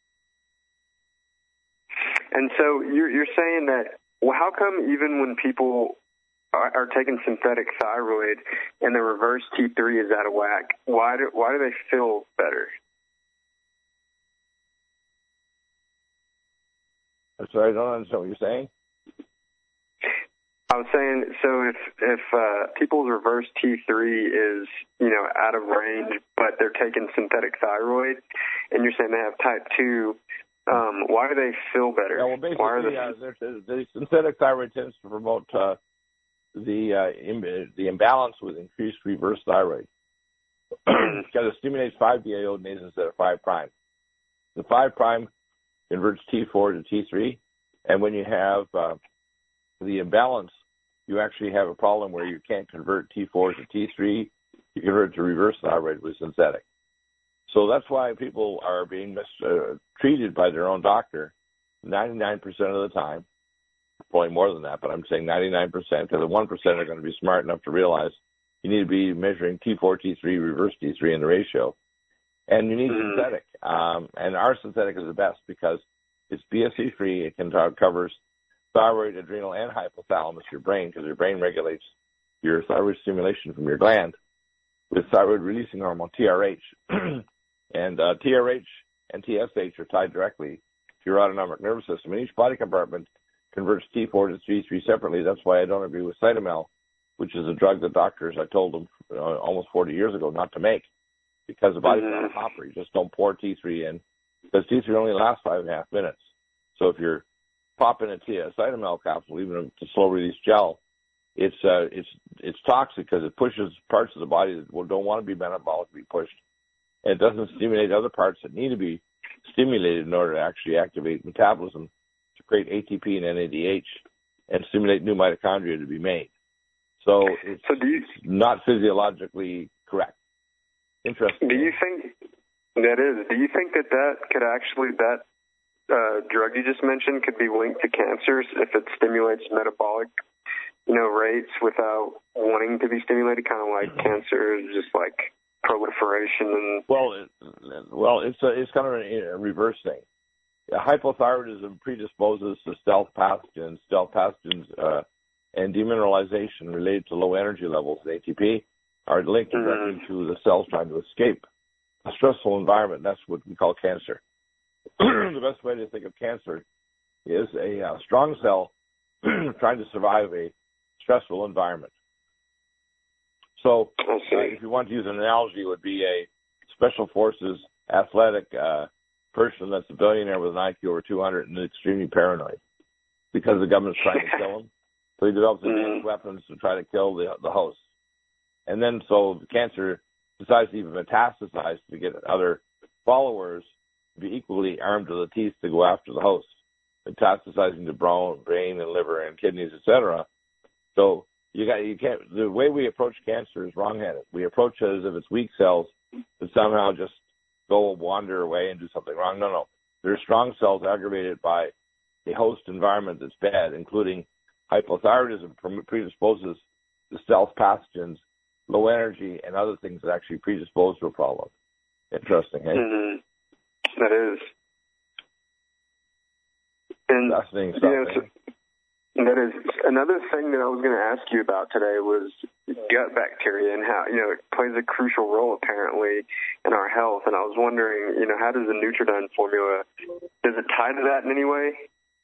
And so you're saying that, well, how come even when people are taking synthetic thyroid and the reverse T3 is out of whack, why do they feel better? I'm sorry, I don't understand what you're saying. I was saying, so if people's reverse T3 is, out of range, but they're taking synthetic thyroid, and you're saying they have type 2, why do they feel better? Yeah, well, basically, the synthetic thyroid tends to promote the imbalance with increased reverse thyroid because it stimulates 5-deiodinase instead of 5'. The 5' converts T4 to T3, and when you have the imbalance, you actually have a problem where you can't convert T4 to T3. You convert to reverse thyroid with synthetic. So that's why people are being treated by their own doctor 99% of the time. Probably more than that, but I'm saying 99%, because the 1% are going to be smart enough to realize you need to be measuring T4, T3, reverse T3 in the ratio. And you need synthetic. And our synthetic is the best because it's BSE-free. It covers thyroid, adrenal, and hypothalamus, your brain, because your brain regulates your thyroid stimulation from your gland. with thyroid-releasing hormone, TRH. And TRH and TSH are tied directly to your autonomic nervous system. And each body compartment converts T4 to T3 separately. That's why I don't agree with Cytomel, which is a drug that doctors, I told them almost 40 years ago not to make, because the body's not a hopper. You just don't pour T3 in, because T3 only lasts 5.5 minutes. So if you're popping a Cytomel capsule, even if it's a slow-release gel, it's toxic because it pushes parts of the body that don't want to be metabolically pushed, and it doesn't stimulate other parts that need to be stimulated in order to actually activate metabolism to create ATP and NADH and stimulate new mitochondria to be made. So it's not physiologically correct. Interesting. Do you think that could actually, that drug you just mentioned could be linked to cancers if it stimulates metabolic, rates without wanting to be stimulated, kind of like cancer, just like proliferation? And it's kind of a reverse thing. Hypothyroidism predisposes to stealth pathogens. Stealth pathogens and demineralization related to low energy levels in ATP are linked directly to the cells trying to escape a stressful environment. That's what we call cancer. The best way to think of cancer is a strong cell trying to survive a stressful environment. So if you want to use an analogy, it would be a special forces athletic person that's a billionaire with an IQ over 200 and extremely paranoid because the government's trying to kill him. So he develops advanced weapons to try to kill the host. And then so the cancer decides to even metastasize to get other followers to be equally armed to the teeth to go after the host, metastasizing to brain and liver and kidneys, etc. So you can't. The way we approach cancer is wrong-headed. We approach it as if it's weak cells that somehow just go wander away and do something wrong. No. They're strong cells aggravated by the host environment that's bad, including hypothyroidism predisposes to stealth pathogens, low energy, and other things that actually predispose to a problem. Interesting, hey? That is. And fascinating stuff. That is. Another thing that I was going to ask you about today was gut bacteria and how, it plays a crucial role apparently in our health. And I was wondering, how does the Nutridyne formula, does it tie to that in any way?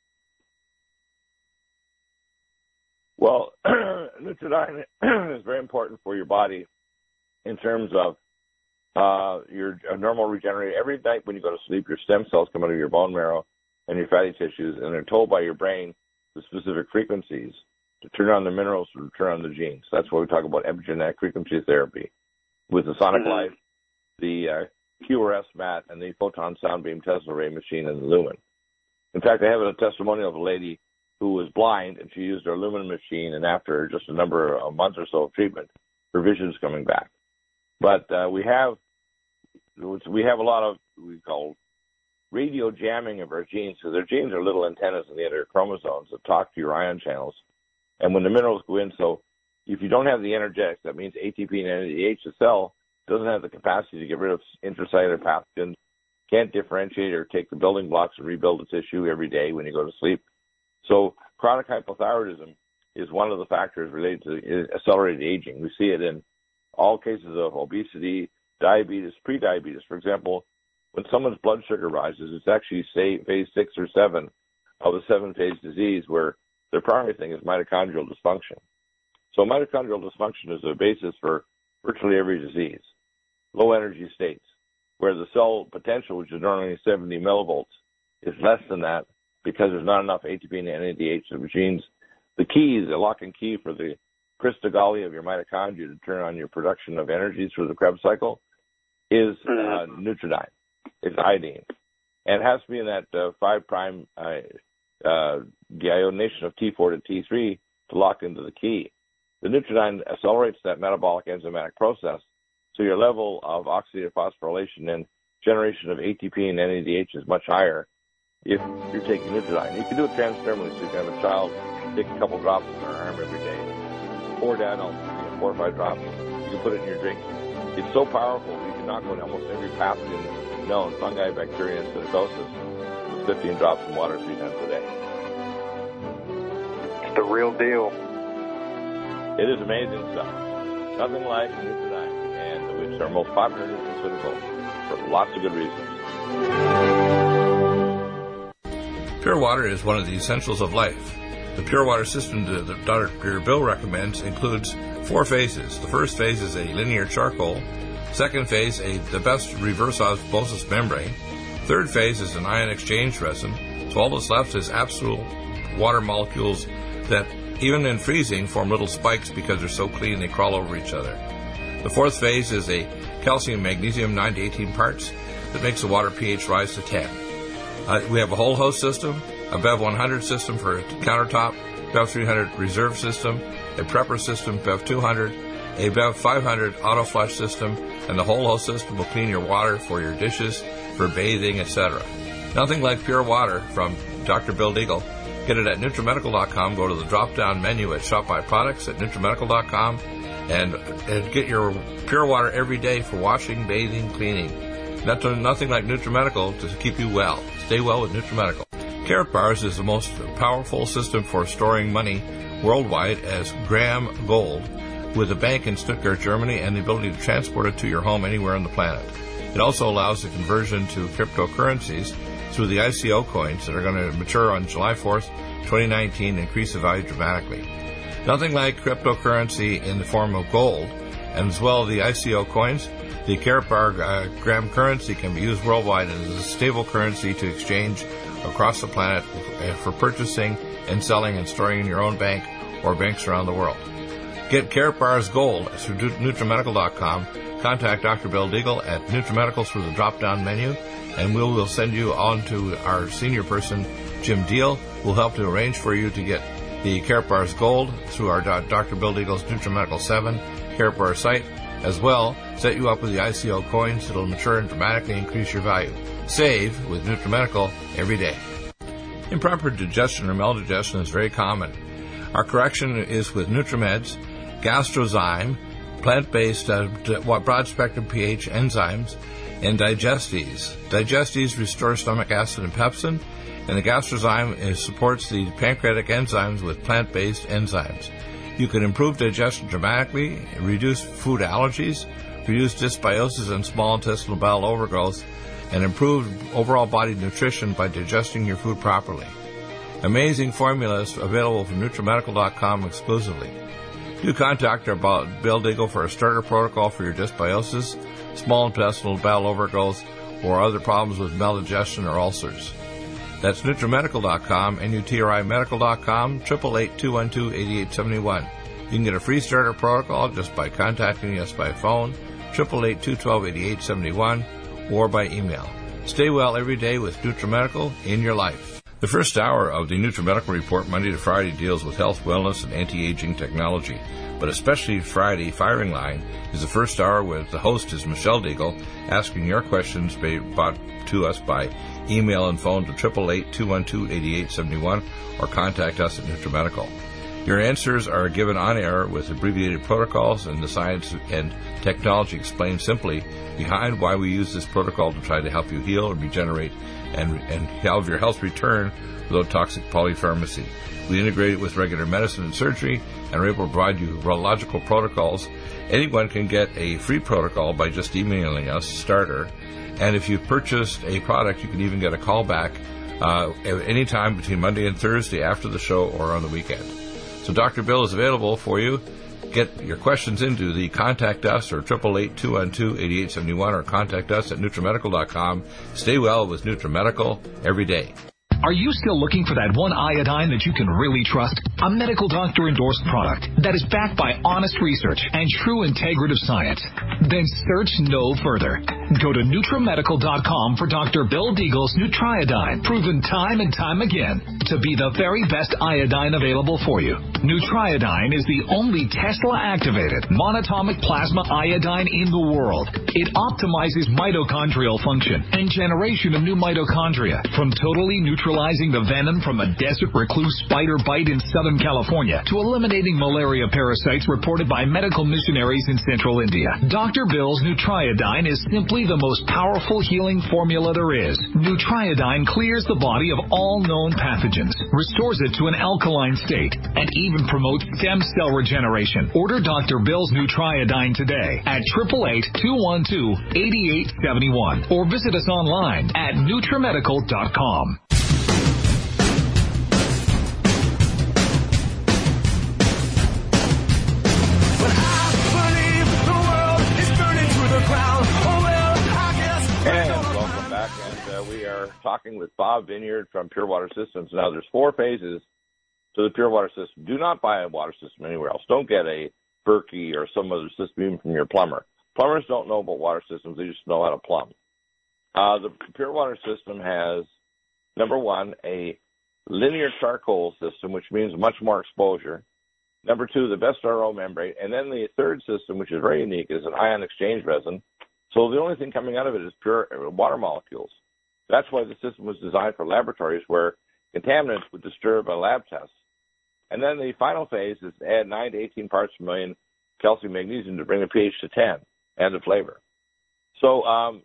Well, Nutridyne is very important for your body in terms of your normal regeneration. Every night when you go to sleep, your stem cells come out of your bone marrow and your fatty tissues, and they're told by your brain the specific frequencies to turn on the minerals, to turn on the genes. That's why we talk about epigenetic frequency therapy with the Sonic Life, the QRS mat, and the photon sound beam Tesla ray machine and the Lumen. In fact, I have a testimonial of a lady who was blind, and she used her Lumen machine, and after just a month or so of treatment, her vision's coming back. But we have a lot of we call radio jamming of our genes. So their genes are little antennas in the inner chromosomes that talk to your ion channels. And when the minerals go in, so if you don't have the energetics, that means ATP and NADH, the cell doesn't have the capacity to get rid of intracellular pathogens, can't differentiate or take the building blocks and rebuild the tissue every day when you go to sleep. So chronic hypothyroidism is one of the factors related to accelerated aging. We see it in all cases of obesity, diabetes, prediabetes. For example, when someone's blood sugar rises, it's actually phase 6 or 7 of a 7-phase disease where their primary thing is mitochondrial dysfunction. So mitochondrial dysfunction is a basis for virtually every disease. Low energy states, where the cell potential, which is normally 70 millivolts, is less than that because there's not enough ATP and NADH in the genes. The key, the lock and key for the crystal Galli of your mitochondria to turn on your production of energy through the Krebs cycle is Nutridyne. It's iodine. And it has to be in that 5' deionation of T4 to T3 to lock into the key. The Nutridyne accelerates that metabolic enzymatic process, so your level of oxidative phosphorylation and generation of ATP and NADH is much higher if you're taking Nutridyne. You can do it transdermally, so you can have a child take a couple drops in their arm every day, pour down 4 or 5 drops. You can put it in your drink. It's so powerful, you can knock out almost every pathogen known, fungi, bacteria, and pseudomonas, with 15 drops in water 3 times a day. It's the real deal. It is amazing stuff. Nothing like Nutridyne. And It's our most popular nutraceutical for lots of good reasons. Pure water is one of the essentials of life. The pure water system that Dr. Bill recommends includes 4 phases. The first phase is a linear charcoal. Second phase, the best reverse osmosis membrane. Third phase is an ion exchange resin. So all that's left is absolute water molecules that, even in freezing, form little spikes because they're so clean they crawl over each other. The fourth phase is a calcium magnesium 9 to 18 parts that makes the water pH rise to 10. We have a whole host system, a BEV 100 system for countertop, BEV 300 reserve system, a prepper system, BEV 200, a BEV 500 auto flush system, and the whole host system will clean your water for your dishes, for bathing, etc. Nothing like pure water from Dr. Bill Deagle. Get it at NutriMedical.com. Go to the drop-down menu at Shop My Products at NutriMedical.com and get your pure water every day for washing, bathing, cleaning. Nothing like NutriMedical to keep you well. Stay well with NutriMedical. Carrot Bars is the most powerful system for storing money worldwide as Graham Gold, with a bank in Stuttgart, Germany, and the ability to transport it to your home anywhere on the planet. It also allows the conversion to cryptocurrencies through the ICO coins that are going to mature on July 4th, 2019, and increase the value dramatically. Nothing like cryptocurrency in the form of gold, and as well as the ICO coins. The Carrot Bar Graham currency can be used worldwide as a stable currency to exchange across the planet for purchasing and selling and storing in your own bank or banks around the world. Get Carrot Bars Gold through NutriMedical.com. Contact Dr. Bill Deagle at NutriMedical through the drop-down menu, and we will send you on to our senior person, Jim Deal, who will help to arrange for you to get the Carrot Bars Gold through our Dr. Bill Deagle's NutriMedical 7 Carrot Bar site. As well, set you up with the ICO coins that will mature and dramatically increase your value. Save with NutriMedical every day. Improper digestion or maldigestion is very common. Our correction is with NutriMeds, Gastrozyme, plant-based broad-spectrum pH enzymes, and Digestes. Digestes restore stomach acid and pepsin, and the Gastrozyme supports the pancreatic enzymes with plant-based enzymes. You can improve digestion dramatically, reduce food allergies, reduce dysbiosis and small intestinal bowel overgrowth, and improve overall body nutrition by digesting your food properly. Amazing formulas available from NutriMedical.com exclusively. Do contact our Bill Deagle for a starter protocol for your dysbiosis, small intestinal bowel overgrowth, or other problems with maldigestion or ulcers. That's NutriMedical.com, NutriMedical.com, 888-212-8871. You can get a free starter protocol just by contacting us by phone, 888-212-8871, or by email. Stay well every day with NutriMedical in your life. The first hour of the NutriMedical Report, Monday to Friday, deals with health, wellness, and anti-aging technology. But especially Friday, Firing Line, is the first hour with the host is Michelle Deagle, asking your questions brought to us by email and phone to 888-212-8871 or contact us at NutriMedical. Your answers are given on air with abbreviated protocols and the science and technology explained simply behind why we use this protocol to try to help you heal and regenerate and have your health return without toxic polypharmacy. We integrate it with regular medicine and surgery and are able to provide you urological protocols. Anyone can get a free protocol by just emailing us, starter. And if you've purchased a product, you can even get a call back at any time between Monday and Thursday after the show or on the weekend. So Dr. Bill is available for you. Get your questions into the Contact Us or 888-212-8871 or contact us at NutriMedical.com. Stay well with NutriMedical every day. Are you still looking for that one iodine that you can really trust? A medical doctor endorsed product that is backed by honest research and true integrative science? Then search no further. Go to NutriMedical.com for Dr. Bill Deagle's Nutriodine, proven time and time again to be the very best iodine available for you. Nutriodine is the only Tesla-activated monatomic plasma iodine in the world. It optimizes mitochondrial function and generation of new mitochondria from totally neutralizing the venom from a desert recluse spider bite in Southern California to eliminating malaria parasites reported by medical missionaries in central India. Dr. Dr. Bill's Nutriodine is simply the most powerful healing formula there is. Nutriodine clears the body of all known pathogens, restores it to an alkaline state, and even promotes stem cell regeneration. Order Dr. Bill's Nutriodine today at 888-212-8871 or visit us online at NutriMedical.com. And welcome back, and we are talking with Bob Vineyard from Pure Water Systems. Now, there's 4 phases to the Pure Water System. Do not buy a water system anywhere else. Don't get a Berkey or some other system even from your plumber. Plumbers don't know about water systems. They just know how to plumb. The Pure Water System has, number 1, a linear charcoal system, which means much more exposure. Number 2, the best RO membrane. And then the third system, which is very unique, is an ion exchange resin. So the only thing coming out of it is pure water molecules. That's why the system was designed for laboratories where contaminants would disturb a lab test. And then the final phase is to add 9 to 18 parts per million calcium magnesium to bring the pH to 10 and the flavor. So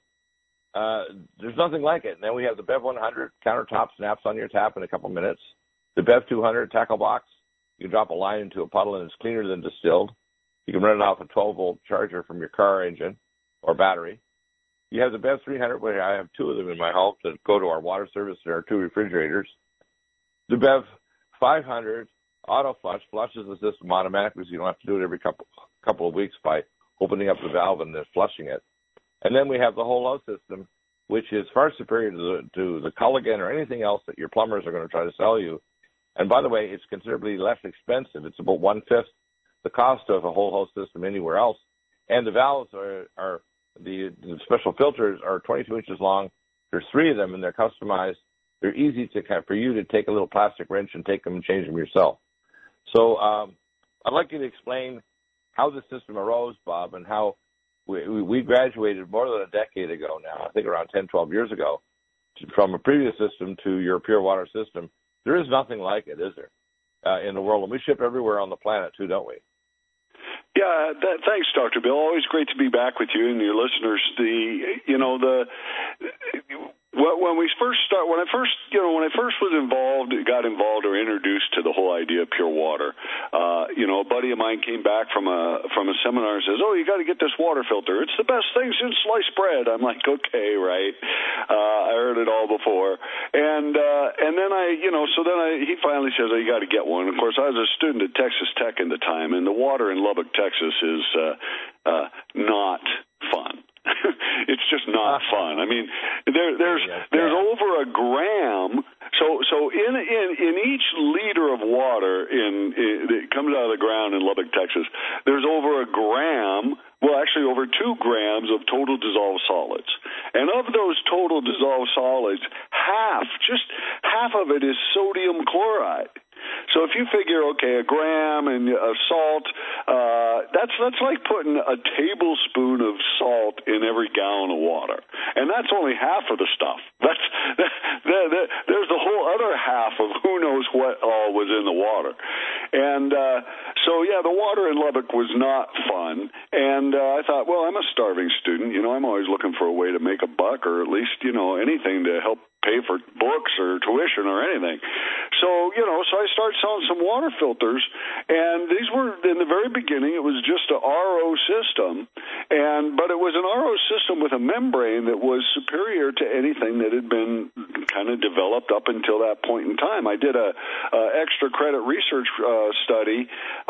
there's nothing like it. And then we have the Bev 100 countertop snaps on your tap in a couple minutes. The Bev 200 tackle box, you drop a line into a puddle and it's cleaner than distilled. You can run it off a 12-volt charger from your car engine or battery. You have the Bev 300, where I have 2 of them in my house that go to our water service and our 2 refrigerators. The Bev 500 auto flushes the system automatically, so you don't have to do it every couple of weeks by opening up the valve and then flushing it. And then we have the whole low system, which is far superior to the Culligan or anything else that your plumbers are going to try to sell you. And by the way, it's considerably less expensive. It's about 1/5 the cost of a whole host system anywhere else. And the valves are the special filters are 22 inches long. There's 3 of them, and they're customized. They're easy for you to take a little plastic wrench and take them and change them yourself. So I'd like you to explain how the system arose, Bob, and how we graduated more than a decade ago now, I think around 10, 12 years ago, from a previous system to your Pure Water System. There is nothing like it, is there, in the world? And we ship everywhere on the planet, too, don't we? Yeah, thanks, Dr. Bill. Always great to be back with you and your listeners. When I first got involved or introduced to the whole idea of pure water, a buddy of mine came back from a seminar and says, "Oh, you got to get this water filter. It's the best thing since sliced bread." I'm like, "Okay, right." I heard it all before, and then he finally says, "Oh, you got to get one." Of course, I was a student at Texas Tech at the time, and the water in Lubbock, Texas, is not fun. It's just not fun. I mean, there's over a gram. So in each liter of water that comes out of the ground in Lubbock, Texas, there's over a gram. Well, actually over 2 grams of total dissolved solids. And of those total dissolved solids, just half of it is sodium chloride. So if you figure, okay, a gram and of salt, that's like putting a tablespoon of salt in every gallon of water. And that's only half of the stuff. There's the whole other half of who knows what all was in the water. And the water in Lubbock was not fun. And I thought, well, I'm a starving student. I'm always looking for a way to make a buck or at least, anything to help pay for books or tuition or anything. So I started selling some water filters, and these were, in the very beginning, it was just a RO system, but it was an RO system with a membrane that was superior to anything that had been kind of developed up until that point in time. I did a extra credit research study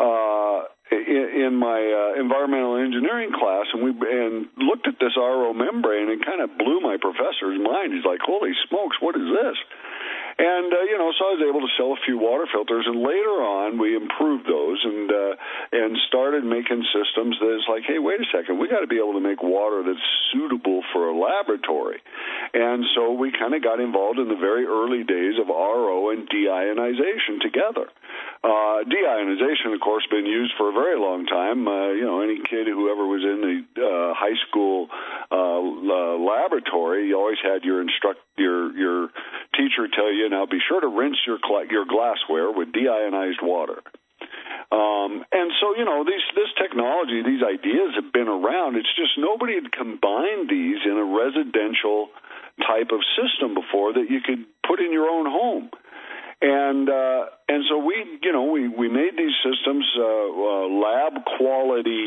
in my environmental engineering class, and looked at this RO membrane and kind of blew my professor's mind. He's like, "Holy smokes, what is this?" And, so I was able to sell a few water filters, and later on we improved those and started making systems that is like, hey, wait a second, we got to be able to make water that's suitable for a laboratory. And so we kind of got involved in the very early days of RO and deionization together. Deionization, of course, been used for a very long time. Any kid who ever was in the high school laboratory, you always had your teacher tell you, now be sure to rinse your glassware with deionized water. And so, this technology, these ideas have been around. It's just nobody had combined these in a residential type of system before that you could put in your own home. And so we made these systems lab quality,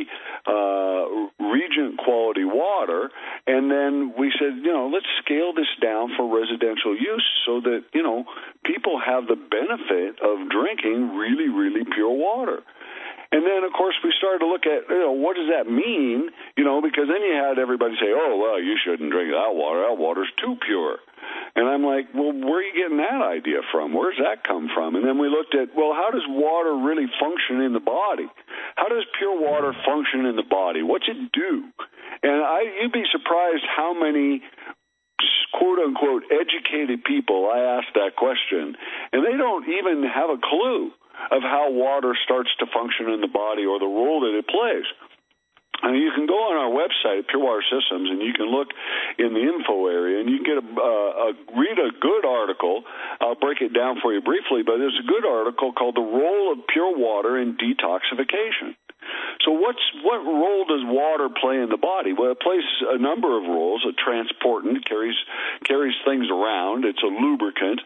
Regent quality water, and then we said, let's scale this down for residential use so that people have the benefit of drinking really, really pure water. And then, of course, we started to look at, what does that mean? Because then you had everybody say, oh, well, you shouldn't drink that water. That water's too pure. And I'm like, well, where are you getting that idea from? Where's that come from? And then we looked at, well, how does water really function in the body? How does pure water function in the body? What's it do? And you'd be surprised how many quote-unquote educated people I asked that question, and they don't even have a clue of how water starts to function in the body or the role that it plays. I mean, you can go on our website, Pure Water Systems, and you can look in the info area, and you can read a good article. I'll break it down for you briefly, but there's a good article called The Role of Pure Water in Detoxification. So what role does water play in the body? Well, it plays a number of roles. A transportant, carries things around. It's a lubricant.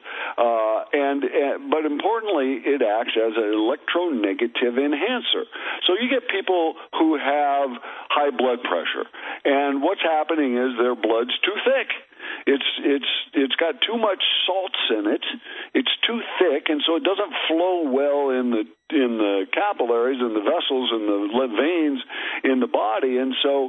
But importantly, it acts as an electronegative enhancer. So you get people who have high blood pressure, and what's happening is their blood's too thick. It's got too much salts in it. It's too thick, and so it doesn't flow well in the capillaries and the vessels and the veins in the body, and so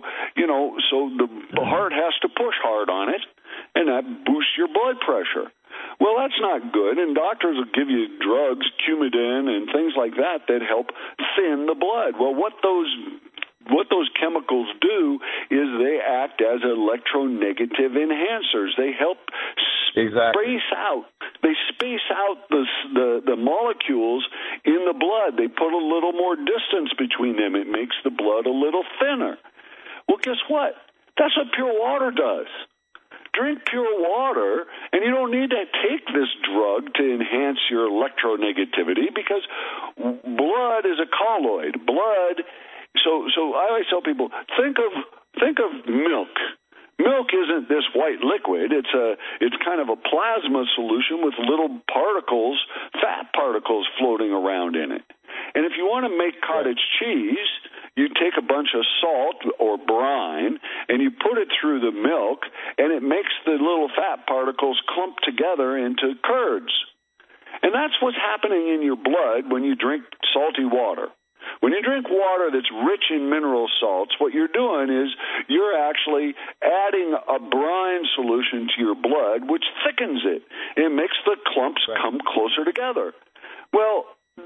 the heart has to push hard on it, and that boosts your blood pressure. Well, that's not good, and doctors will give you drugs, Coumadin and things like that help thin the blood. Well, what those chemicals do is they act as electronegative enhancers. They help space out the molecules in the blood. They put a little more distance between them. It makes the blood a little thinner. Well, guess what? That's what pure water does. Drink pure water, and you don't need to take this drug to enhance your electronegativity because blood is a colloid. So I always tell people, think of milk. Milk isn't this white liquid. It's kind of a plasma solution with little particles, fat particles floating around in it. And if you want to make cottage cheese, you take a bunch of salt or brine and you put it through the milk, and it makes the little fat particles clump together into curds. And that's what's happening in your blood when you drink salty water. When you drink water that's rich in mineral salts, what you're doing is you're actually adding a brine solution to your blood, which thickens it. It makes the clumps come closer together. Well,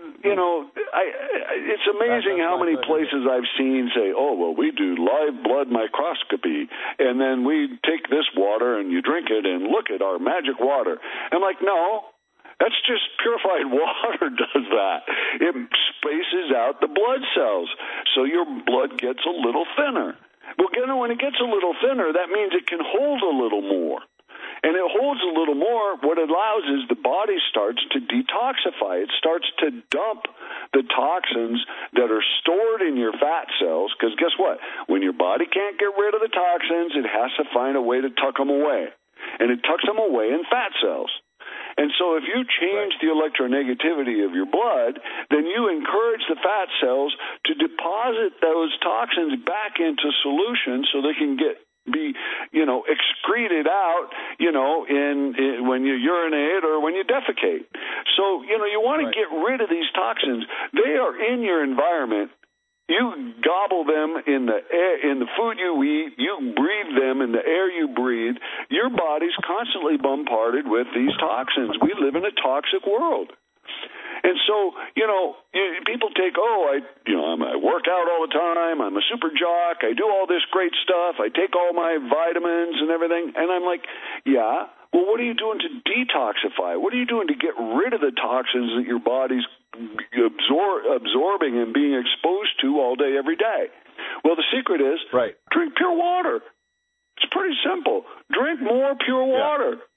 it's amazing how many places I've seen say, oh, well, we do live blood microscopy, and then we take this water and you drink it and look at our magic water. I'm like, no. That's just purified water does that. It spaces out the blood cells, so your blood gets a little thinner. Well, when it gets a little thinner, that means it can hold a little more. And it holds a little more. What it allows is the body starts to detoxify. It starts to dump the toxins that are stored in your fat cells, because guess what? When your body can't get rid of the toxins, it has to find a way to tuck them away. And it tucks them away in fat cells. And so if you change the electronegativity of your blood, then you encourage the fat cells to deposit those toxins back into solution so they can be excreted out, when you urinate or when you defecate. So, you want to get rid of these toxins. They are in your environment. You gobble them in the air, in the food you eat. You breathe them in the air you breathe. Your body's constantly bombarded with these toxins. We live in a toxic world. And so, people take, I work out all the time. I'm a super jock. I do all this great stuff. I take all my vitamins and everything. And I'm like, yeah, well, what are you doing to detoxify? What are you doing to get rid of the toxins that your body's absorbing and being exposed to all day, every day? Well, the secret is drink pure water. It's pretty simple. Drink more pure water.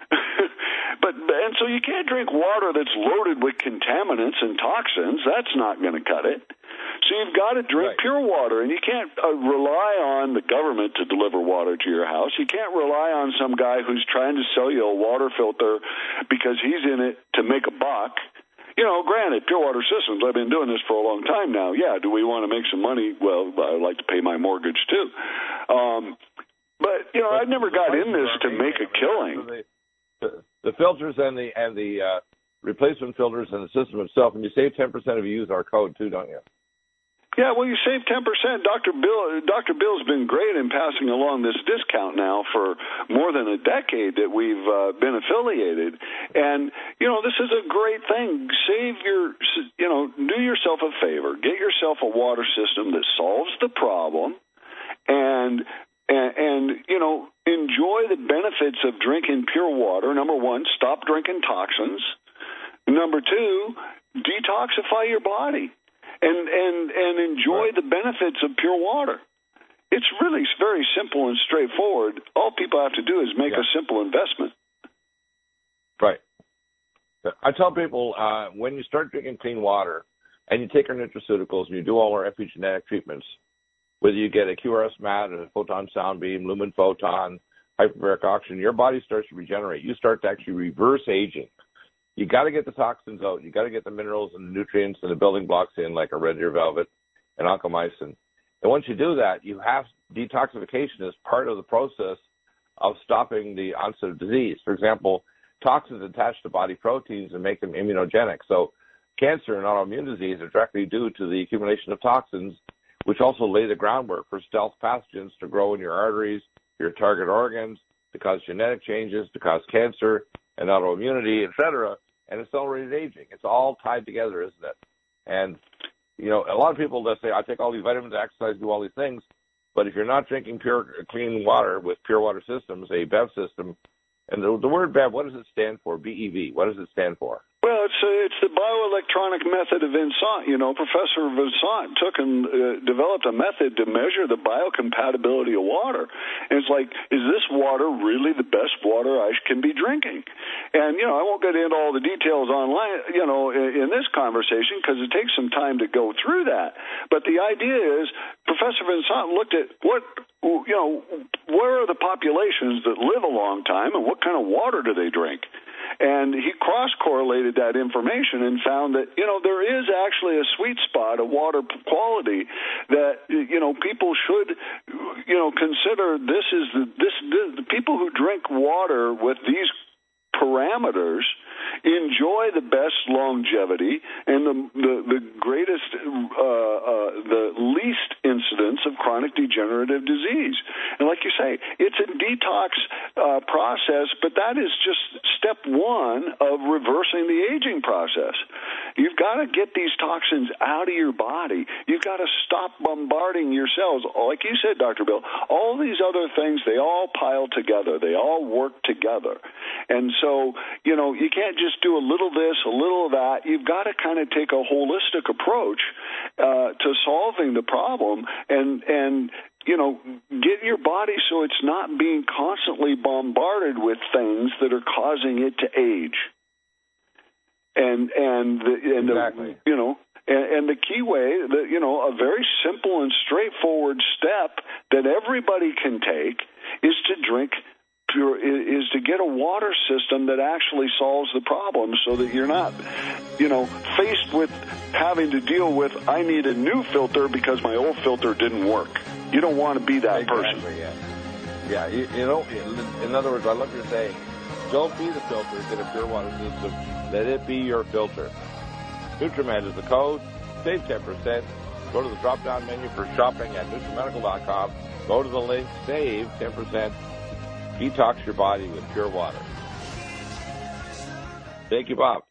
And so you can't drink water that's loaded with contaminants and toxins. That's not going to cut it. So you've got to drink pure water, and you can't rely on the government to deliver water to your house. You can't rely on some guy who's trying to sell you a water filter because he's in it to make a buck. You know, granted, Pure Water Systems, I've been doing this for a long time now. Yeah, do we want to make some money? Well, I'd like to pay my mortgage, too. But, you know, I've never got in this to make a killing. The filters and the replacement filters and the system itself, and you save 10% if you use our code, too, don't you? Yeah, well, you save 10%. Dr. Bill's been great in passing along this discount now for more than a decade that we've been affiliated. And, you know, this is a great thing. Do yourself a favor. Get yourself a water system that solves the problem and you know, enjoy the benefits of drinking pure water. Number one, stop drinking toxins. Number two, detoxify your body. And enjoy the benefits of pure water. It's really very simple and straightforward. All people have to do is make a simple investment. Right. I tell people when you start drinking clean water and you take our nutraceuticals and you do all our epigenetic treatments, whether you get a QRS mat, a photon sound beam, lumen photon, hyperbaric oxygen, your body starts to regenerate. You start to actually reverse aging. You got to get the toxins out. You got to get the minerals and the nutrients and the building blocks in, like a red deer velvet and oncomycin. And once you do that, you have detoxification as part of the process of stopping the onset of disease. For example, toxins attach to body proteins and make them immunogenic. So cancer and autoimmune disease are directly due to the accumulation of toxins, which also lay the groundwork for stealth pathogens to grow in your arteries, your target organs, to cause genetic changes, to cause cancer and autoimmunity, etc., and accelerated aging. It's all tied together, isn't it? And, you know, a lot of people, they say, I take all these vitamins, I exercise, do all these things, but if you're not drinking pure, clean water with Pure Water Systems, a BEV system, and the word BEV, what does it stand for, B-E-V? What does it stand for? Well, it's the bioelectronic method of Vincent. You know, Professor Vincent took and developed a method to measure the biocompatibility of water. And it's like, is this water really the best water I can be drinking? And, you know, I won't get into all the details online, you know, in this conversation because it takes some time to go through that. But the idea is Professor Vincent looked at what are the populations that live a long time and what kind of water do they drink? And he cross-correlated that information and found that, you know, there is actually a sweet spot of water quality that, you know, people should, you know, consider. The people who drink water with these parameters enjoy the best longevity and the greatest, the least incidence of chronic degenerative disease. And like you say, it's a detox process, but that is just step one of reversing the aging process. You've got to get these toxins out of your body. You've got to stop bombarding your cells. Like you said, Dr. Bill, all these other things, they all pile together. They all work together. And so, you know, you can't just do a little this, a little of that. You've got to kind of take a holistic approach to solving the problem and you know, get your body so it's not being constantly bombarded with things that are causing it to age. Exactly. You know, and the key way, you know, a very simple and straightforward step that everybody can take is to get a water system that actually solves the problem so that you're not, you know, faced with having to deal with, I need a new filter because my old filter didn't work. You don't want to be that person. Yeah. You know, in other words, I love your saying, don't be the filter, get a Pure Water System. Let it be your filter. Nutriment is the code. Save 10%. Go to the drop-down menu for shopping at NutriMedical.com. Go to the link, save 10%. Detox your body with pure water. Thank you, Bob.